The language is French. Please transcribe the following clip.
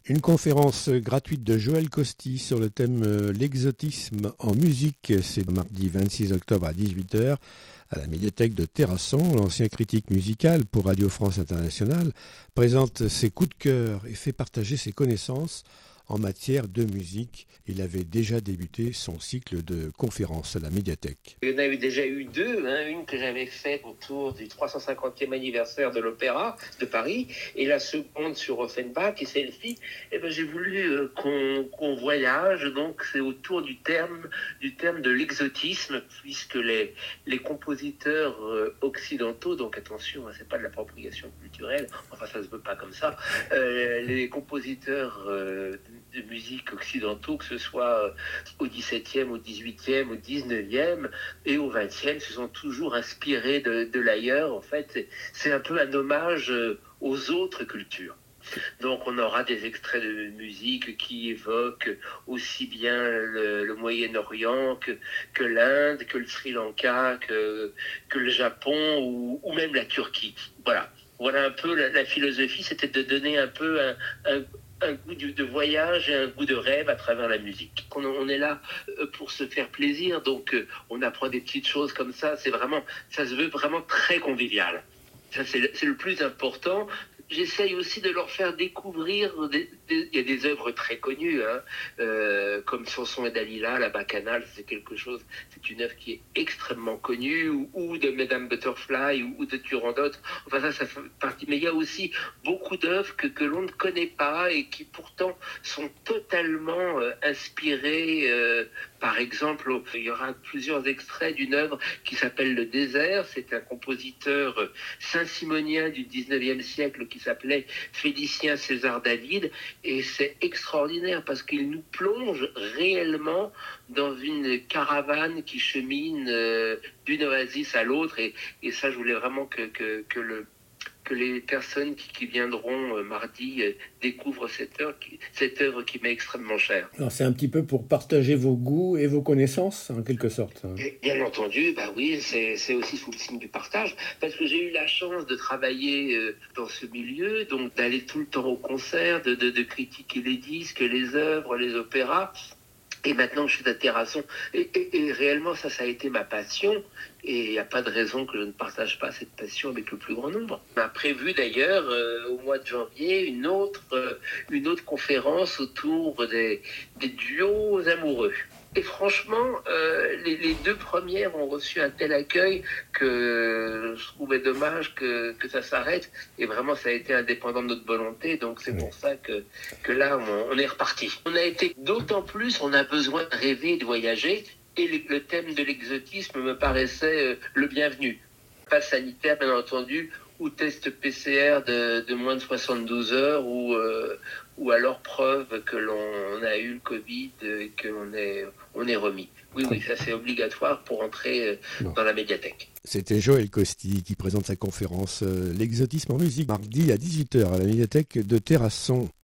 Une conférence gratuite de Joël Costi sur le thème l'exotisme en musique, c'est mardi 26 octobre à 18h à la médiathèque de Terrasson. L'ancien critique musical pour Radio France Internationale présente ses coups de cœur et fait partager ses connaissances en matière de musique. Il avait déjà débuté son cycle de conférences à la médiathèque. Il y en a déjà eu deux, une que j'avais faite autour du 350e anniversaire de l'Opéra de Paris, et la seconde sur Offenbach, et celle-ci, j'ai voulu qu'on voyage, donc c'est autour du terme de l'exotisme, puisque les compositeurs occidentaux, donc attention, c'est pas de l'appropriation culturelle, enfin ça se veut pas comme ça, les compositeurs de musique occidentaux, que ce soit au XVIIe, au XVIIIe, au XIXe et au XXe, se sont toujours inspirés de l'ailleurs. En fait, c'est un peu un hommage aux autres cultures. Donc on aura des extraits de musique qui évoquent aussi bien le Moyen-Orient que l'Inde, que le Sri Lanka, que le Japon ou même la Turquie. Voilà un peu la philosophie, c'était de donner un peu un goût de voyage et un goût de rêve à travers la musique. On est là pour se faire plaisir, donc on apprend des petites choses comme ça. Ça se veut vraiment très convivial. Ça, c'est le plus important. J'essaye aussi de leur faire découvrir, il y a des œuvres très connues, comme Samson et Dalila, la Bacchanale, c'est une œuvre qui est extrêmement connue, ou de Madame Butterfly, ou de Turandot, enfin ça fait partie, mais il y a aussi beaucoup d'œuvres que l'on ne connaît pas et qui pourtant sont totalement inspirées. Par exemple, il y aura plusieurs extraits d'une œuvre qui s'appelle Le Désert. C'est un compositeur saint-simonien du 19e siècle qui s'appelait Félicien César David. Et c'est extraordinaire parce qu'il nous plonge réellement dans une caravane qui chemine d'une oasis à l'autre. Et ça, je voulais vraiment que les personnes qui viendront mardi découvrent cette œuvre qui m'est extrêmement chère. Alors c'est un petit peu pour partager vos goûts et vos connaissances, en quelque sorte. Et bien entendu, oui, c'est aussi sous le signe du partage, parce que j'ai eu la chance de travailler dans ce milieu, donc d'aller tout le temps au concert, de critiquer les disques, les œuvres, les opéras. Et maintenant, je suis à Terrasson. Et réellement, ça a été ma passion. Et il n'y a pas de raison que je ne partage pas cette passion avec le plus grand nombre. On a prévu d'ailleurs, au mois de janvier, une autre conférence autour des duos amoureux. Et franchement, les deux premières ont reçu un tel accueil que je trouvais dommage que ça s'arrête. Et vraiment, ça a été indépendant de notre volonté. Donc c'est pour ça que là, on est reparti. On a été d'autant plus, on a besoin de rêver et de voyager. Et le thème de l'exotisme me paraissait le bienvenu. Passe sanitaire, bien entendu, ou test PCR de moins de 72 heures, ou alors preuve que l'on a eu le Covid et qu'on est remis. Oui, ça c'est obligatoire pour entrer dans la médiathèque. C'était Joël Costi qui présente sa conférence L'exotisme en musique mardi à 18h à la médiathèque de Terrasson.